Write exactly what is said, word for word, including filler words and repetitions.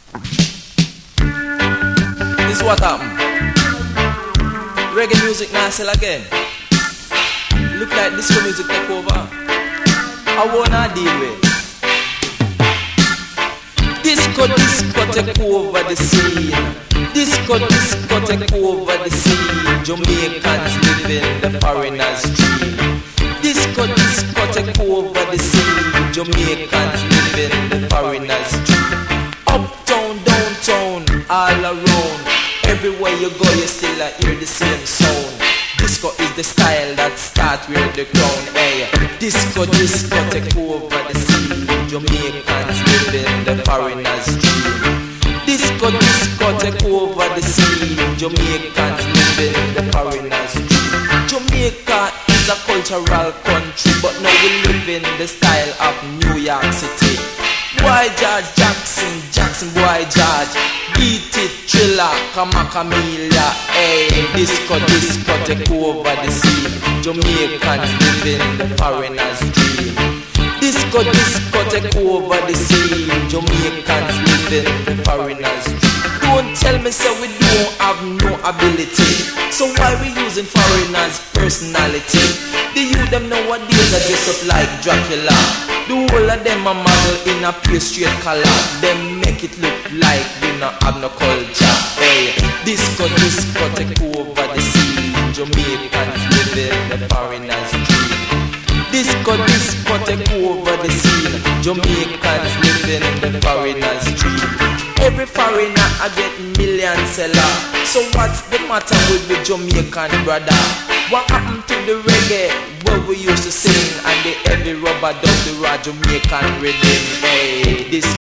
This what happened. Reggae music now sell again. Look like disco music take over. I wanna deal with disco, disco take over the scene. Disco, disco take over the scene. Jamaicans living the foreigners' dream. Disco, disco take over the scene. Jamaicans living the foreigners' dream. Uptown, downtown, all around. Everywhere you go, you still hear the same sound. Disco is the style that starts with the crown. Hey, disco, disco take over the scene. Jamaicans living the foreigners' dream. Disco, disco take over the scene. Jamaicans living the foreigners' dream. Jamaica is a cultural country, but now we live in the style of New York City. Boy George Jackson, Jackson boy George, beat it, Thriller, Kamakamelia. Hey, disco, disco take over the scene. Jamaicans living the foreigners' dream. Disco, disco take over the scene. Jamaicans living the foreigners' dream. Don't tell me so we don't have no ability. So why we using foreigners' personality? The youth them nowadays are dressed up like Dracula. The whole of them a model in a pure straight color. Them make it look like we not have no culture. Hey, disco, disco take over the scene. Jamaicans living the foreigners' dream. Disco, disco take over the scene. Jamaicans living the foreigners' dream. Every foreigner I get million seller. So what's the matter with the Jamaican brother? What happened to the reggae where we used to sing and the heavy rubber dub the raw Jamaican rhythm? Hey, disco,